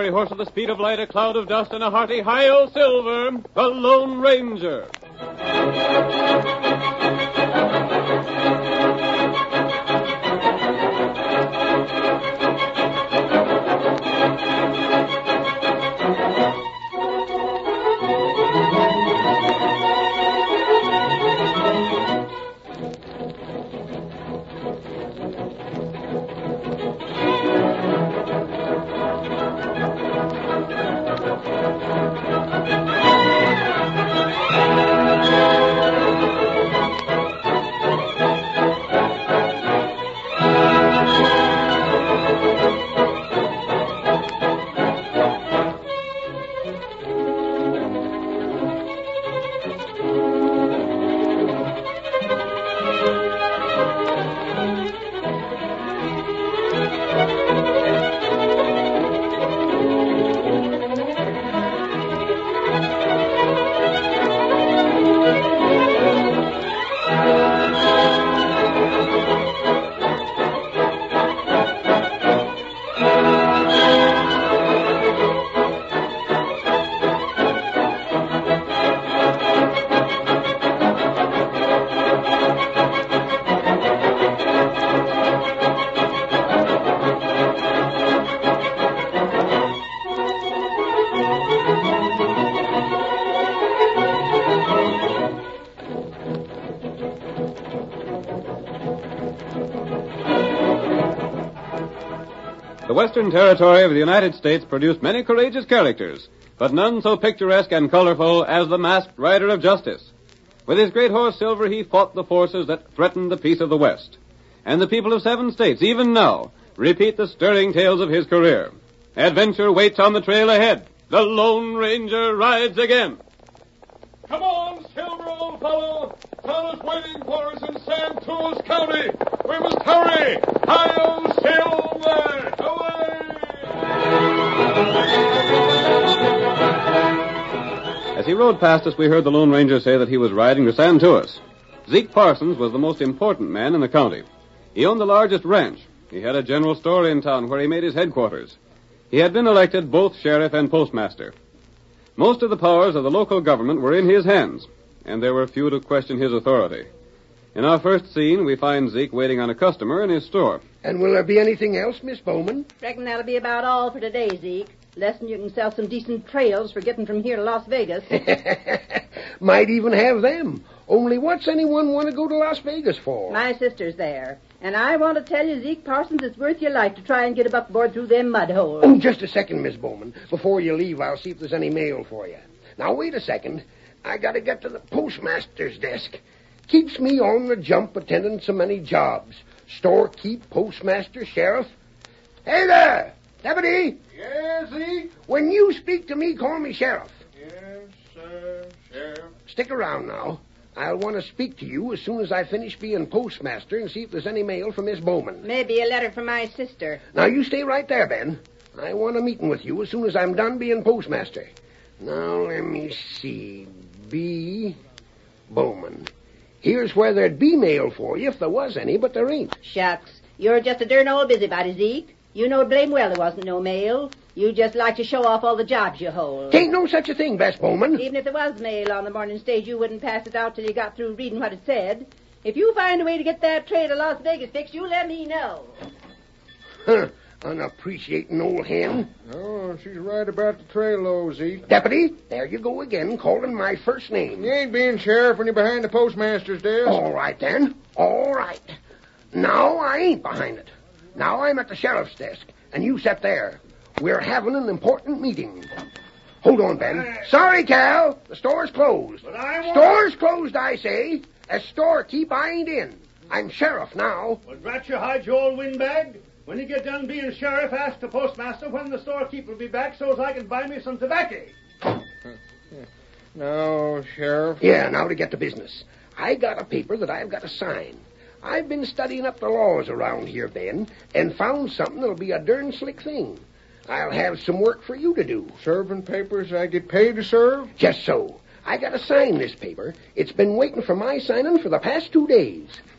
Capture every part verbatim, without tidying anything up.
fiery horse with the speed of light, a cloud of dust, and a hearty hi-yo Silver, the Lone Ranger. The Western Territory of the United States produced many courageous characters, but none so picturesque and colorful as the Masked Rider of Justice. With his great horse Silver, he fought the forces that threatened the peace of the West. And the people of seven states, even now, repeat the stirring tales of his career. Adventure waits on the trail ahead. The Lone Ranger rides again. Come on, Silver, old fellow. Fella's waiting for us in Santos County. We must hurry. Hi-yo, Silver! Away! As he rode past us, we heard the Lone Ranger say that he was riding to Santos. Zeke Parsons was the most important man in the county. He owned the largest ranch. He had a general store in town where he made his headquarters. He had been elected both sheriff and postmaster. Most of the powers of the local government were in his hands, and there were few to question his authority. In our first scene, we find Zeke waiting on a customer in his store. And will there be anything else, Miss Bowman? Reckon that'll be about all for today, Zeke. Less than you can sell some decent trails for getting from here to Las Vegas. Might even have them. Only what's anyone want to go to Las Vegas for? My sister's there. And I want to tell you, Zeke Parsons, it's worth your life to try and get a buckboard through them mud holes. Oh, just a second, Miss Bowman. Before you leave, I'll see if there's any mail for you. Now, wait a second. I gotta get to the postmaster's desk. Keeps me on the jump attending so many jobs. Storekeep, postmaster, sheriff. Hey there! Deputy! Yes, Zeke? When you speak to me, call me sheriff. Yes, sir, Sheriff. Stick around now. I'll want to speak to you as soon as I finish being postmaster and see if there's any mail for Miss Bowman. Maybe a letter from my sister. Now, you stay right there, Ben. I want a meeting with you as soon as I'm done being postmaster. Now, let me see. B. Bowman. Here's where there'd be mail for you if there was any, but there ain't. Shucks. You're just a darn old busybody, Zeke. You know blame well there wasn't no mail. You just like to show off all the jobs you hold. Ain't no such a thing, Bess Bowman. Even if there was mail on the morning stage, you wouldn't pass it out till you got through reading what it said. If you find a way to get that train to Las Vegas fixed, you let me know. Huh. Unappreciating old hen. Oh, she's right about the trail, though, Zeke. Deputy, there you go again, calling my first name. You ain't being sheriff when you're behind the postmaster's desk. All right, then. All right. Now I ain't behind it. Now I'm at the sheriff's desk, and you sit there. We're having an important meeting. Hold on, Ben. Uh, Sorry, Cal. The store's closed. But I want... Store's closed, I say. As storekeep, I ain't in. I'm sheriff now. Well, drat your hide, you old windbag. When you get done being sheriff, ask the postmaster when the storekeeper will be back so as I can buy me some tobacco. No, Sheriff. Yeah, now to get to business. I got a paper that I've got to sign. I've been studying up the laws around here, Ben, and found something that'll be a darn slick thing. I'll have some work for you to do. Serving papers I get paid to serve? Just so. I got to sign this paper. It's been waiting for my signing for the past two days.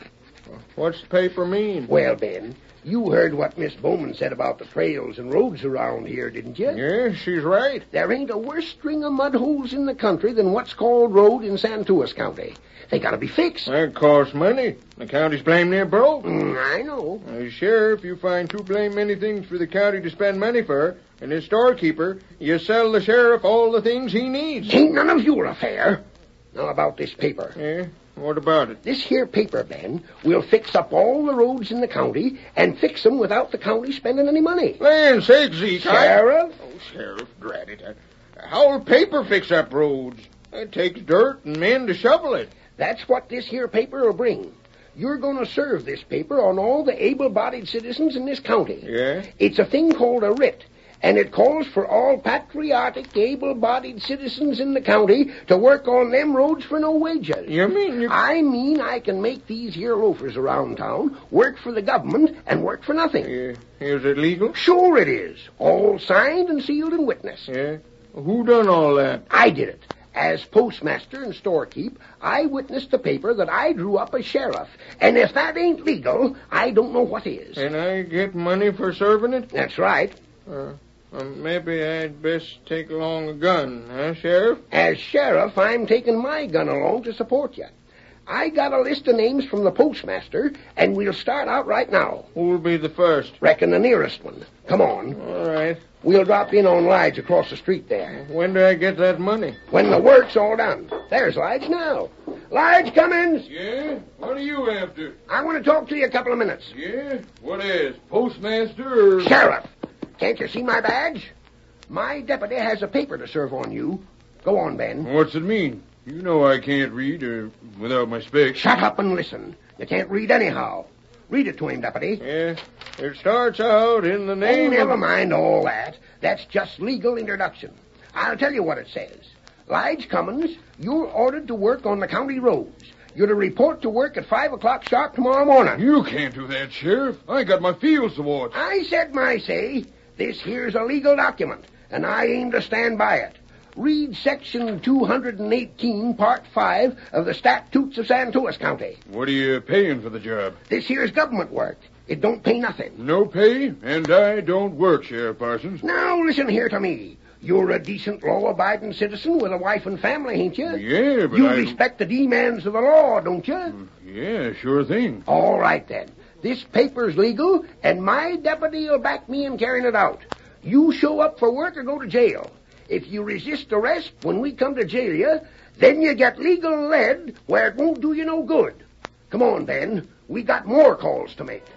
What's the paper mean? Well, Ben, you heard what Miss Bowman said about the trails and roads around here, didn't you? Yeah, she's right. There ain't a worse string of mud holes in the country than what's called road in Santuas County. They gotta be fixed. That costs money. The county's blame near broke. Mm, I know. As sheriff, you find too blame many things for the county to spend money for, and as storekeeper, you sell the sheriff all the things he needs. Ain't none of your affair. Now about this paper. Yeah? What about it? This here paper, Ben, will fix up all the roads in the county and fix them without the county spending any money. Land sakes, Zeke. Sheriff? I... Oh, Sheriff, drat it. How'll paper fix up roads? It takes dirt and men to shovel it. That's what this here paper will bring. You're going to serve this paper on all the able-bodied citizens in this county. Yeah? It's a thing called a writ, and it calls for all patriotic, able-bodied citizens in the county to work on them roads for no wages. You mean you... I mean I can make these here loafers around town work for the government and work for nothing. Yeah. Is it legal? Sure it is. All signed and sealed and witnessed. Yeah? Who done all that? I did it. As postmaster and storekeep, I witnessed the paper that I drew up as sheriff. And if that ain't legal, I don't know what is. And I get money for serving it? That's right. Uh, uh, maybe I'd best take along a gun, huh, Sheriff? As sheriff, I'm taking my gun along to support you. I got a list of names from the postmaster, and we'll start out right now. Who'll be the first? Reckon the nearest one. Come on. All right. We'll drop in on Lige across the street there. When do I get that money? When the work's all done. There's Lige now. Lige Cummins! Yeah? What are you after? I want to talk to you a couple of minutes. Yeah? What is? Postmaster or... Sheriff! Can't you see my badge? My deputy has a paper to serve on you. Go on, Ben. What's it mean? You know I can't read uh, without my specs. Shut up and listen. You can't read anyhow. Read it to him, deputy. Yeah, it starts out in the Oh, name never of... mind all that. That's just legal introduction. I'll tell you what it says. Lige Cummins, you're ordered to work on the county roads. You're to report to work at five o'clock sharp tomorrow morning. You can't do that, Sheriff. I got my fields to watch. I said my say. This here's a legal document, and I aim to stand by it. Read Section two hundred eighteen, Part five of the Statutes of Santuas County. What are you paying for the job? This here's government work. It don't pay nothing. No pay, and I don't work, Sheriff Parsons. Now, listen here to me. You're a decent, law-abiding citizen with a wife and family, ain't you? Yeah, but You I... respect the demands of the law, don't you? Yeah, sure thing. All right, then. This paper's legal, and my deputy will back me in carrying it out. You show up for work or go to jail. If you resist arrest when we come to jail you, then you get legal lead where it won't do you no good. Come on, Ben. We got more calls to make.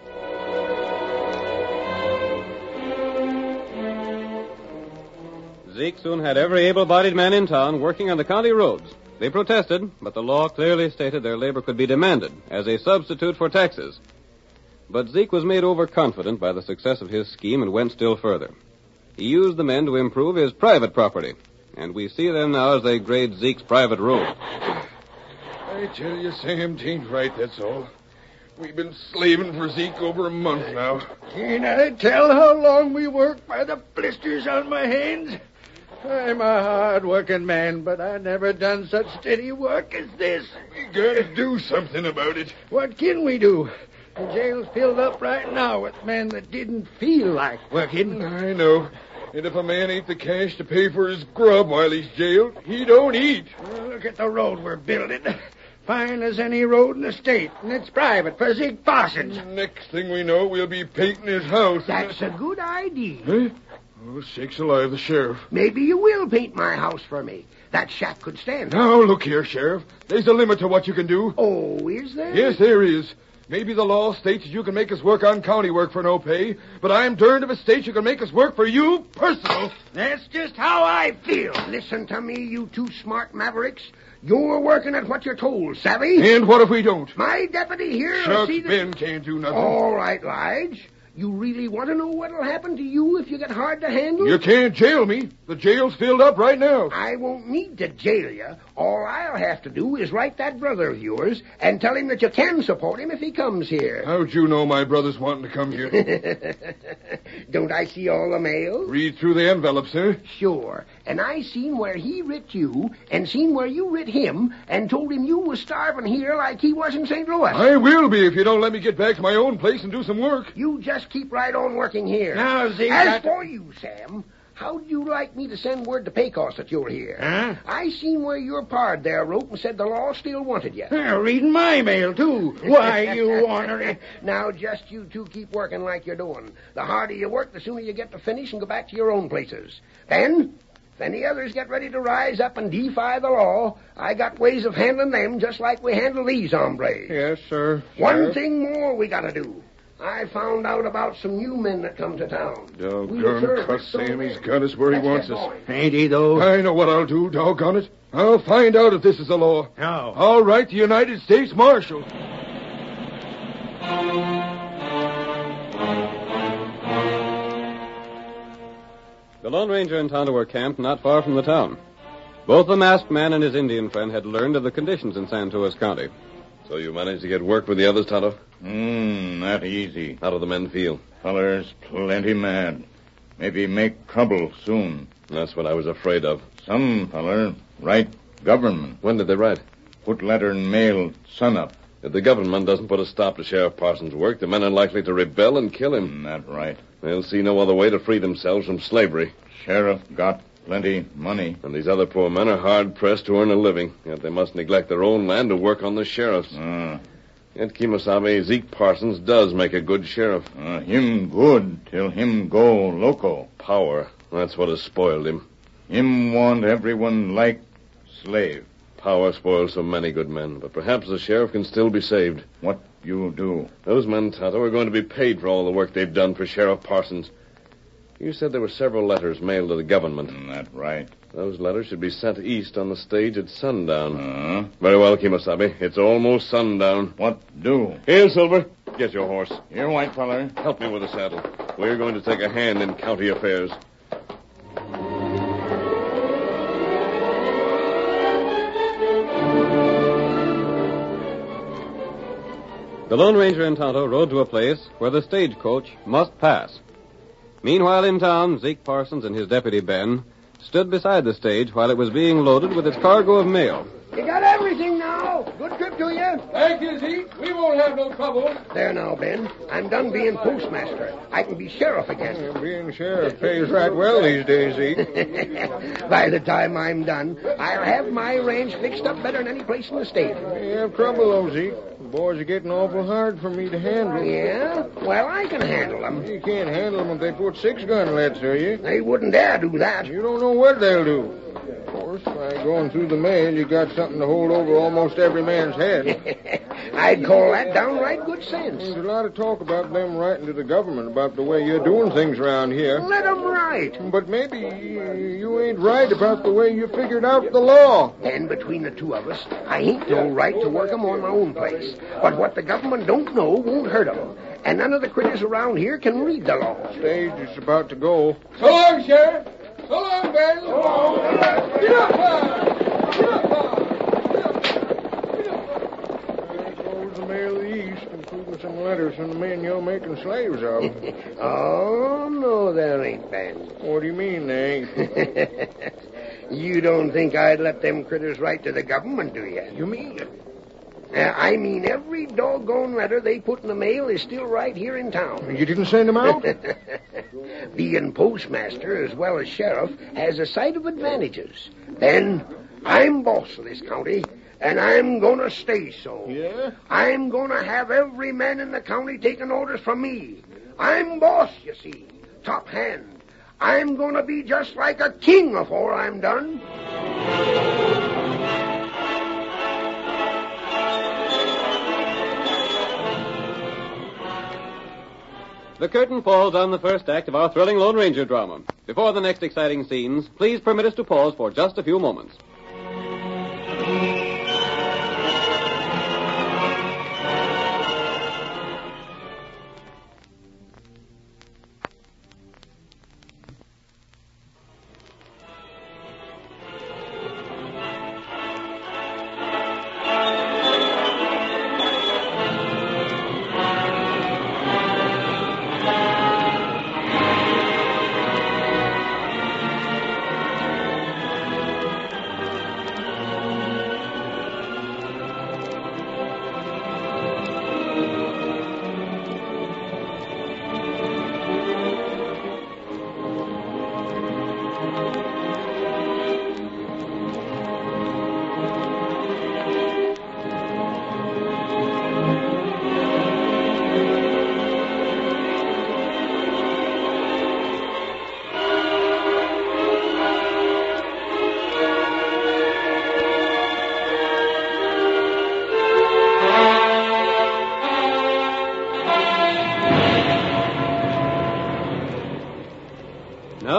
Zeke soon had every able-bodied man in town working on the county roads. They protested, but the law clearly stated their labor could be demanded as a substitute for taxes. But Zeke was made overconfident by the success of his scheme and went still further. He used the men to improve his private property, and we see them now as they grade Zeke's private road. I tell you, Sam, tain't right, that's all. We've been slaving for Zeke over a month now. Can't I tell how long we work by the blisters on my hands? I'm a hard-working man, but I never done such steady work as this. We gotta do something about it. What can we do? The jail's filled up right now with men that didn't feel like working. I know. And if a man ain't the cash to pay for his grub while he's jailed, he don't eat. Well, look at the road we're building. Fine as any road in the state, and it's private for Zeke Parsons. Next thing we know, we'll be painting his house. That's a good idea. Huh? Oh, sakes alive, the sheriff. Maybe you will paint my house for me. That shack could stand. Now, look here, Sheriff. There's a limit to what you can do. Oh, is there? Yes, there is. Maybe the law states that you can make us work on county work for no pay, but I'm darned if it states you can make us work for you personal. That's just how I feel. Listen to me, you two smart mavericks. You're working at what you're told, savvy? And what if we don't? My deputy here will Shucks, see that... Ben can't do nothing. All right, Lige. You really want to know what'll happen to you if you get hard to handle? You can't jail me. The jail's filled up right now. I won't need to jail you. All I'll have to do is write that brother of yours and tell him that you can support him if he comes here. How'd you know my brother's wanting to come here? Don't I see all the mail? Read through the envelope, sir. Sure. And I seen where he writ you, and seen where you writ him, and told him you was starving here like he was in Saint Louis. I will be if you don't let me get back to my own place and do some work. You just keep right on working here. Now, Zeke, As I- for you, Sam, how'd you like me to send word to Pecos that you're here? Huh? I seen where your pard there wrote and said the law still wanted you. Uh, reading my mail, too. Why, you ornery... Now, just you two keep working like you're doing. The harder you work, the sooner you get to finish and go back to your own places. Then, if any others get ready to rise up and defy the law, I got ways of handling them just like we handle these hombres. Yes, sir. One Sir. thing more we gotta do. I found out about some new men that come to town. Doggone cuss Sam, he's got us where he Let's wants get us. going. Ain't he, though? I know what I'll do, doggone it. I'll find out if this is the law. How? I'll write the United States Marshal. The Lone Ranger and Tonto were camped not far from the town. Both the masked man and his Indian friend had learned of the conditions in Santos County. So you managed to get work with the others, Tonto? Hmm, not easy. How do the men feel? Fellers plenty mad. Maybe make trouble soon. That's what I was afraid of. Some feller write government. When did they write? Put letter in mail sunup. If the government doesn't put a stop to Sheriff Parsons' work, the men are likely to rebel and kill him. Hmm, that right. They'll see no other way to free themselves from slavery. Sheriff got plenty money. And these other poor men are hard-pressed to earn a living, yet they must neglect their own land to work on the sheriff's. Uh, Yet Kemosabe, Zeke Parsons does make a good sheriff. uh, him good till him go loco. Power, that's what has spoiled him. Him want everyone like slave. Power spoils so many good men, but perhaps the sheriff can still be saved. What you do? Those men, Tonto, are going to be paid for all the work they've done for Sheriff Parsons. You said there were several letters mailed to the government. Hmm, that right. Those letters should be sent east on the stage at sundown. Uh, Very well, Kemosabe. It's almost sundown. what do? Here, Silver. Get your horse. Here, white feller. Help me with the saddle. We're going to take a hand in county affairs. The Lone Ranger and Tonto rode to a place where the stagecoach must pass. Meanwhile, in town, Zeke Parsons and his deputy, Ben, stood beside the stage while it was being loaded with its cargo of mail. You got everything now. Good trip to you. Thank you, Zeke. We won't have no trouble. There now, Ben. I'm done being postmaster. I can be sheriff again. Yeah, being sheriff pays right well these days, Zeke. By the time I'm done, I'll have my ranch fixed up better than any place in the state. You have trouble, though, Zeke. The boys are getting awful hard for me to handle. Yeah? Well, I can handle them. You can't handle them if they put six-gun lets, are you? They wouldn't dare do that. You don't know what they'll do. Of course, by going through the mail, you got something to hold over almost every man's head. I'd call that downright good sense. There's a lot of talk about them writing to the government about the way you're doing things around here. Let 'em write. But maybe you ain't right about the way you figured out the law. And between the two of us, I ain't no right to work 'em on my own place. But what the government don't know won't hurt 'em. And none of the critters around here can read the law. Stage is about to go. So long, Sheriff. So long, Ben. So long. Get up, Get up, Get up, There goes the mail of the East, including some letters from the men you're making slaves of. Oh, no, there ain't, Ben. What do you mean they ain't? You don't think I'd let them critters write to the government, do you? You mean? Uh, I mean, every doggone letter they put in the mail is still right here in town. You didn't send them out? Being postmaster as well as sheriff has a sight of advantages. Then, I'm boss of this county, and I'm going to stay so. Yeah? I'm going to have every man in the county taking orders from me. I'm boss, you see, top hand. I'm going to be just like a king before I'm done. The curtain falls on the first act of our thrilling Lone Ranger drama. Before the next exciting scenes, please permit us to pause for just a few moments.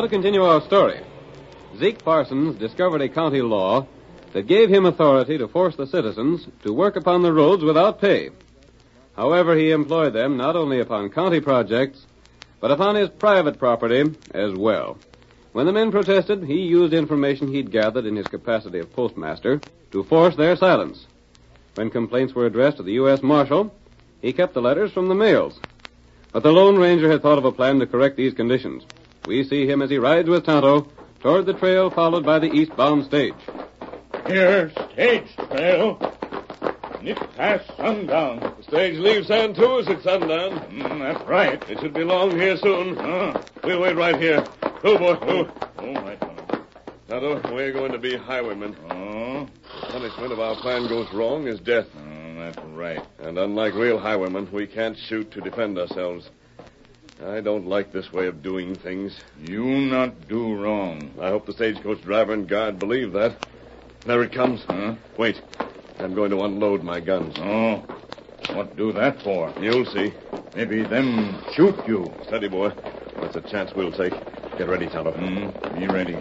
Now to continue our story. Zeke Parsons discovered a county law that gave him authority to force the citizens to work upon the roads without pay. However, he employed them not only upon county projects, but upon his private property as well. When the men protested, he used information he'd gathered in his capacity of postmaster to force their silence. When complaints were addressed to the U S Marshal, he kept the letters from the mails. But the Lone Ranger had thought of a plan to correct these conditions. We see him as he rides with Tonto toward the trail followed by the eastbound stage. Here, stage trail. Nip past sundown. The stage leaves Santuas at sundown. Mm, that's right. It should be along here soon. Uh, We'll wait right here. Go, boy, oh, go. all right, Tonto. Tonto, we're going to be highwaymen. Oh, The punishment if our plan goes wrong is death. oh, that's right. And unlike real highwaymen, we can't shoot to defend ourselves. I don't like this way of doing things. You not do wrong. I hope the stagecoach driver and guard believe that. There it comes. Huh? Wait. I'm going to unload my guns. Oh, what do that for? You'll see. Maybe them shoot you. Steady, boy. That's a chance we'll take. Get ready, Tonto. Mm, be ready.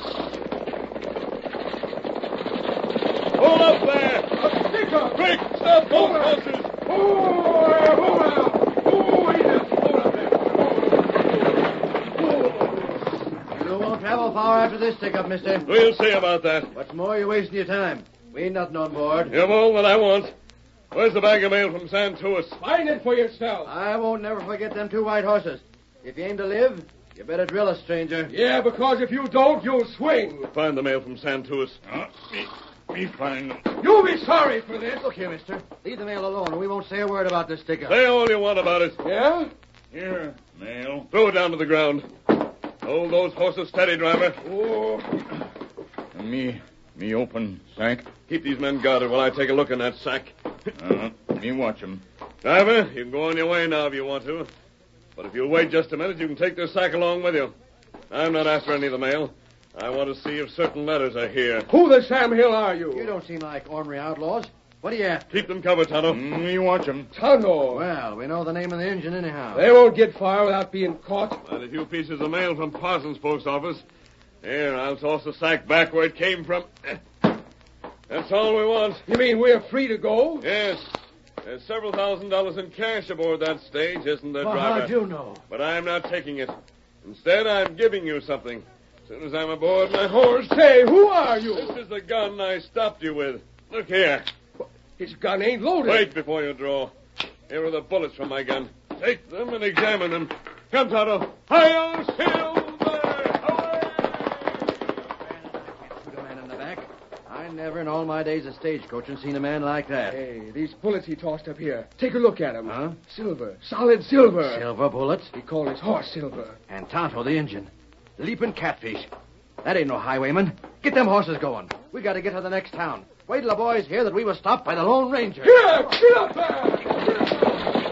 Hold up there! Stick Quick! Stop both horses! Oh, hold on. Oh, easy. Hold up there. You won't travel far after this stick-up, mister. We'll see about that. What's more, you're wasting your time. We ain't nothing on board. You've all that I want. Where's the bag of mail from Santuas? Find it for yourself. I won't never forget them two white horses. If you aim to live, you better drill us, stranger. Yeah, because if you don't, you'll swing. Find the mail from Santuas. Uh, me, me find them. You'll be sorry for this. Look here, mister. Leave the mail alone, and we won't say a word about this stick-up. Say all you want about it. Yeah? Here, mail. Throw it down to the ground. Hold those horses steady, driver. Oh. Me, me open sack. Keep these men guarded while I take a look in that sack. Uh, me watch 'em. Driver, you can go on your way now if you want to. But if you'll wait just a minute, you can take this sack along with you. I'm not after any of the mail. I want to see if certain letters are here. Who the Sam Hill are you? You don't seem like ornery outlaws. What are you after? Keep them covered, Tonto. Mm, me watch 'em. Tonto. Well, we know the name of the engine anyhow. They won't get far without being caught. And a few pieces of mail from Parsons' post office. Here, I'll toss the sack back where it came from. That's all we want. You mean we're free to go? Yes. There's several thousand dollars in cash aboard that stage, isn't there, Well, driver? how'd you know? But I'm not taking it. Instead, I'm giving you something. As soon as I'm aboard my horse. Say, who are you? This is the gun I stopped you with. Look here. His gun ain't loaded. Wait before you draw. Here are the bullets from my gun. Take them and examine them. Come, Tonto. Hi-yo, Silver! Away! Shoot a man in the back. I never in all my days of stagecoaching seen a man like that. Hey, these bullets he tossed up here. Take a look at them. Huh? Silver. Solid silver. Silver bullets. He called his horse Silver. And Tonto, the engine. Leaping catfish. That ain't no highwayman. Get them horses going. We got to get to the next town. Wait till the boys hear that we were stopped by the Lone Ranger. Get up! Get up there! Get up!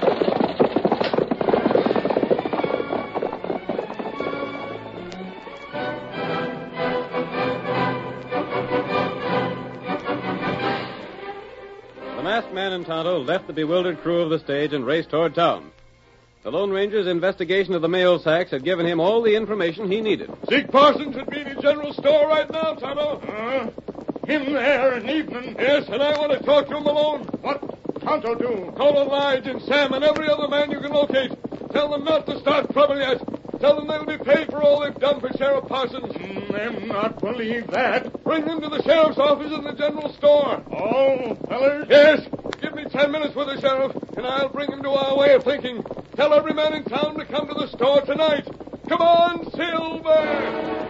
The masked man and Tonto left the bewildered crew of the stage and raced toward town. The Lone Ranger's investigation of the mail sacks had given him all the information he needed. Zeke Parsons would be in the general store right now, Tonto. Uh, him there in evening. Yes, and I want to talk to him alone. What Tonto do? Call on Lige and Sam and every other man you can locate. Tell them not to start trouble yet. Tell them they'll be paid for all they've done for Sheriff Parsons. Mm, them not believe that. Bring them to the sheriff's office in the general store. All fellers? Yes. Give me ten minutes with the sheriff, and I'll bring him to our way of thinking. Tell every man in town to come to the store tonight. Come on, Silver!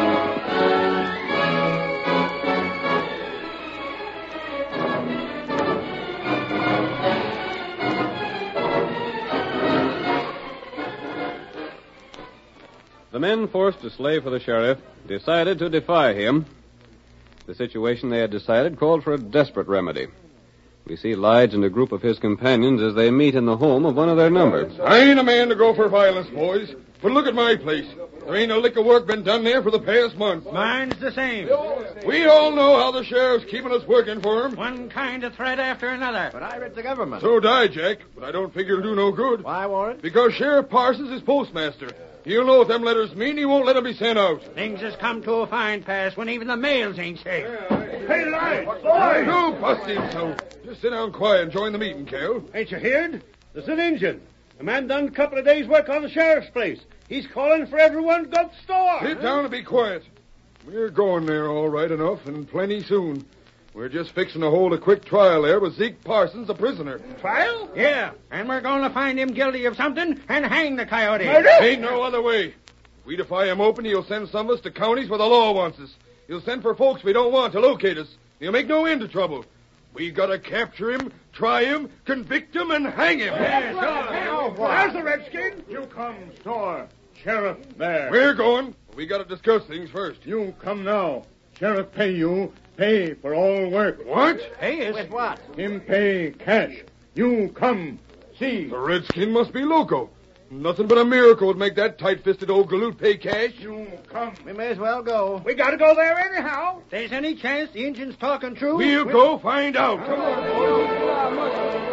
The men forced to slave for the sheriff decided to defy him. The situation they had decided called for a desperate remedy. We see Lige and a group of his companions as they meet in the home of one of their number. I ain't a man to go for violence, boys. But look at my place. There ain't a lick of work been done there for the past month. Mine's the same. We all know how the sheriff's keeping us working for him. One kind of threat after another. But I read the government. So die, Jack. But I don't figure it'll do no good. Why, Warren? Because Sheriff Parsons is postmaster. He'll know what them letters mean. He won't let them be sent out. Things has come to a fine pass when even the mails ain't safe. Hey, Lige! Boy, don't bust him so. Just sit down quiet and join the meeting, Cal. Ain't you heard? There's an Injun. A man done a couple of days' work on the sheriff's place. He's calling for everyone got store. Sit down and be quiet. We're going there all right enough, and plenty soon. We're just fixing to hold a quick trial there with Zeke Parsons, a prisoner. Trial? Yeah, and we're going to find him guilty of something and hang the coyote. Ain't no other way. If we defy him open, he'll send some of us to counties where the law wants us. He'll send for folks we don't want to locate us. He'll make no end of trouble. We gotta capture him, try him, convict him, and hang him. There's the redskin. You come, store. Sheriff, there. We're going. We gotta discuss things first. You come now. Sheriff pay you. Pay for all work. What? Hey, is... With what? Him pay cash. You come. See. The redskin must be loco. Nothing but a miracle would make that tight-fisted old galoot pay cash. You come. We may as well go. We gotta go there anyhow. If there's any chance the Injun's talking true... We'll go find out. Come on, boys.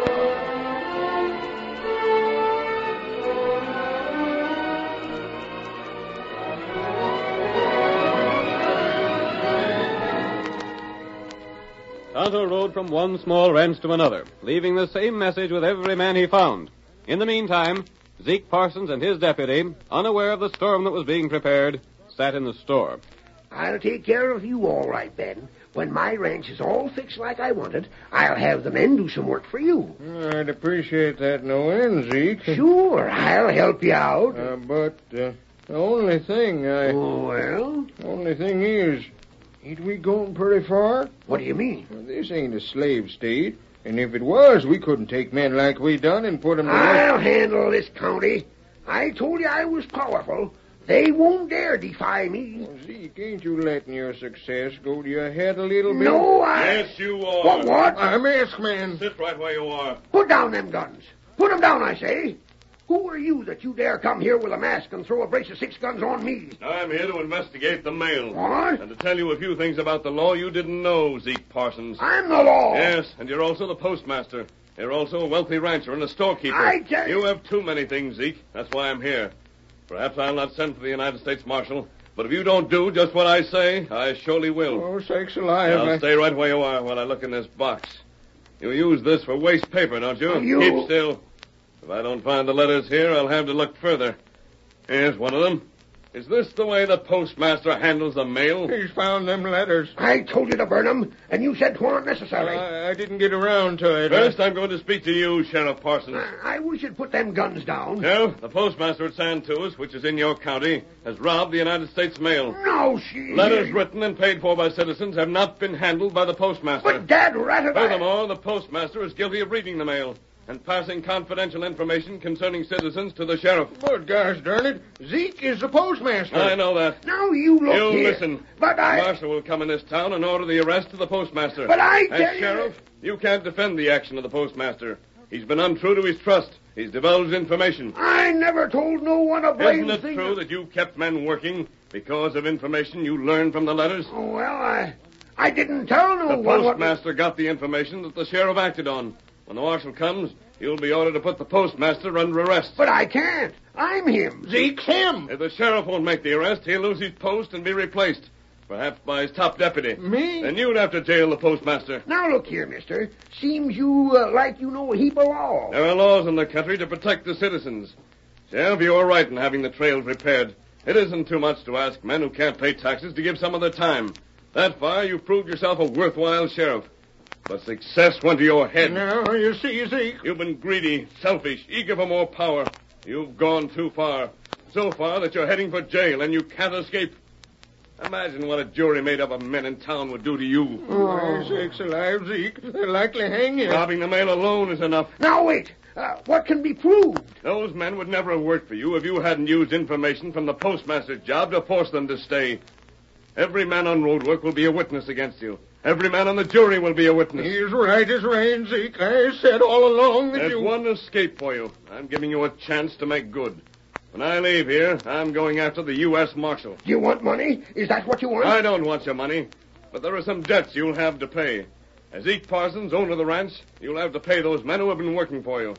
Tonto rode from one small ranch to another, leaving the same message with every man he found. In the meantime, Zeke Parsons and his deputy, unaware of the storm that was being prepared, sat in the store. I'll take care of you all right, Ben. When my ranch is all fixed like I want it, I'll have the men do some work for you. I'd appreciate that no end, Zeke. Sure, I'll help you out. Uh, but uh, the only thing I... Well? Only thing is, ain't we going pretty far? What do you mean? Well, this ain't a slave state. And if it was, we couldn't take men like we done and put them to work. I'll handle this county. I told you I was powerful. They won't dare defy me. Well, Zeke, ain't you letting your success go to your head a little bit? No, I... Yes, you are. What, what? I'm asked, man. Sit right where you are. Put down them guns. Put them down, I say. Who are you that you dare come here with a mask and throw a brace of six guns on me? I'm here to investigate the mail. What? And to tell you a few things about the law you didn't know, Zeke Parsons. I'm the law. Yes, and you're also the postmaster. You're also a wealthy rancher and a storekeeper. I tell you... You have too many things, Zeke. That's why I'm here. Perhaps I'll not send for the United States Marshal, but if you don't do just what I say, I surely will. Oh, sakes alive. I'll I... stay right where you are while I look in this box. You use this for waste paper, don't you? You... Keep still. If I don't find the letters here, I'll have to look further. Here's one of them. Is this the way the postmaster handles the mail? He's found them letters. I told you to burn them, and you said 'twa'n't necessary. I, I didn't get around to it. First, I'm going to speak to you, Sheriff Parsons. I, I wish you'd put them guns down. No, the postmaster at Santos, which is in your county, has robbed the United States mail. No, she... Letters written and paid for by citizens have not been handled by the postmaster. But, Dad, ratted I... Furthermore, the postmaster is guilty of reading the mail and passing confidential information concerning citizens to the sheriff. But gosh darn it, Zeke is the postmaster. I know that. Now you look You here. listen. But I... The marshal will come in this town and order the arrest of the postmaster. But I tell As you... sheriff, you can't defend the action of the postmaster. He's been untrue to his trust. He's divulged information. I never told no one a blame Isn't it thing. true that you kept men working because of information you learned from the letters? Oh, well, I... I didn't tell no The one what... postmaster got the information that the sheriff acted on. When the marshal comes, you'll be ordered to put the postmaster under arrest. But I can't. I'm him. Zeke's him. If the sheriff won't make the arrest, he'll lose his post and be replaced. Perhaps by his top deputy. Me? Then you'd have to jail the postmaster. Now, look here, mister. Seems you uh, like you know a heap of law. There are laws in the country to protect the citizens. Sheriff, you are right in having the trails repaired. It isn't too much to ask men who can't pay taxes to give some of their time. That far, you've proved yourself a worthwhile sheriff. But success went to your head. Now, you see, Zeke. You've been greedy, selfish, eager for more power. You've gone too far. So far that you're heading for jail and you can't escape. Imagine what a jury made up of men in town would do to you. Oh, sakes alive, Zeke. They'll likely hang you. Robbing the mail alone is enough. Now, wait. Uh, what can be proved? Those men would never have worked for you if you hadn't used information from the postmaster's job to force them to stay. Every man on road work will be a witness against you. Every man on the jury will be a witness. He's right as rain, Zeke. I said all along that There's you... one escape for you. I'm giving you a chance to make good. When I leave here, I'm going after the U S Marshal. Do you want money? Is that what you want? I don't want your money, but there are some debts you'll have to pay. As Zeke Parsons, owner of the ranch, you'll have to pay those men who have been working for you.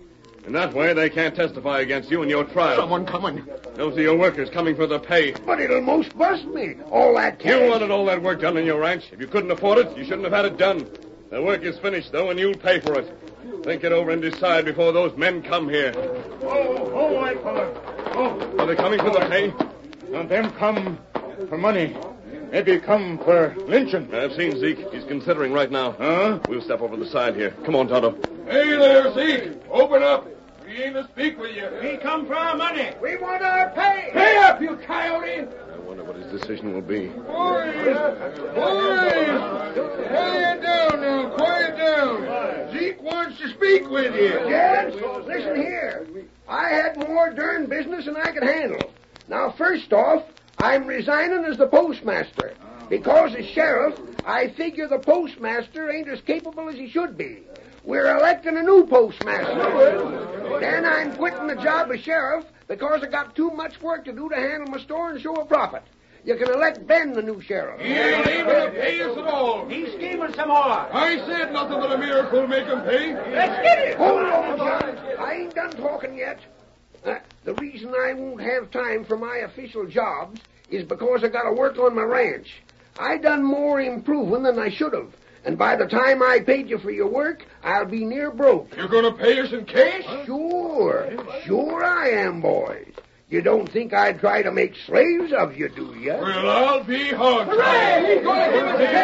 In that way, they can't testify against you in your trial. Someone coming. Those are your workers coming for their pay. But it'll most bust me. All that cash. You wanted all that work done in your ranch. If you couldn't afford it, you shouldn't have had it done. The work is finished, though, and you'll pay for it. Think it over and decide before those men come here. Oh, oh, white fella. Oh. Are they coming for the pay? And them come for money. Maybe come for lynching. I've seen Zeke. He's considering right now. Huh? We'll step over the side here. Come on, Tonto. Hey there, Zeke. Open up. We aim to speak with you. We come for our money. We want our pay. Pay up, you coyote. I wonder what his decision will be. Boys! Boys! Quiet down now. Quiet down. Zeke wants to speak with you. Gents, listen here. I had more darn business than I could handle. Now, first off, I'm resigning as the postmaster. Because as sheriff, I figure the postmaster ain't as capable as he should be. We're electing a new postmaster. Then I'm quitting the job as sheriff because I got too much work to do to handle my store and show a profit. You can elect Ben the new sheriff. He ain't able to pay us at all. He's scheming some more. I said nothing but a miracle will make him pay. Let's get it. Hold on, John. I ain't done talking yet. Uh, the reason I won't have time for my official jobs is because I got to work on my ranch. I done more improving than I should have. And by the time I paid you for your work, I'll be near broke. You're going to pay us in cash? Sure. Sure I am, boys. You don't think I'd try to make slaves of you, do you? Well, I'll be hard. Hooray! He's going to give us a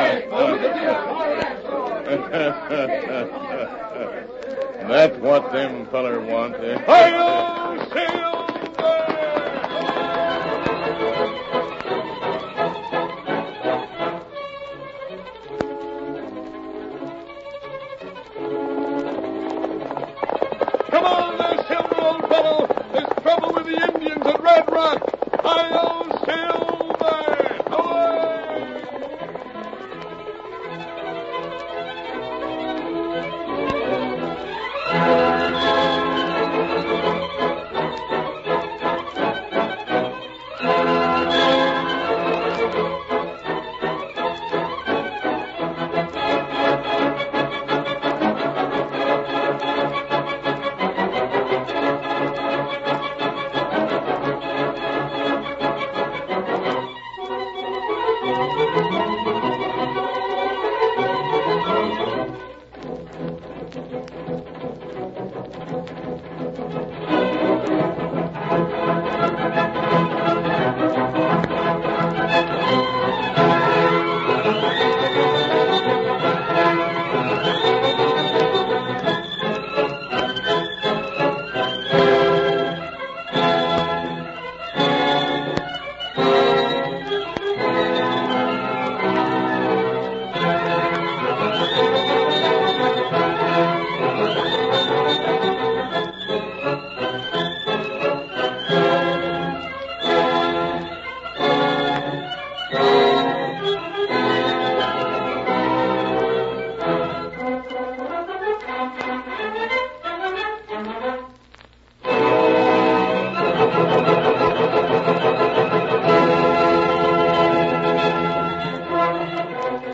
cash. That's what them feller want, eh? Hi-yo, Silver! Come on there, Silver, old fellow. There's trouble with the Indians at Red Rock. Hi-yo, Silver! Away!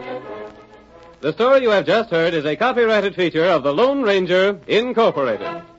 The story you have just heard is a copyrighted feature of the Lone Ranger, Incorporated.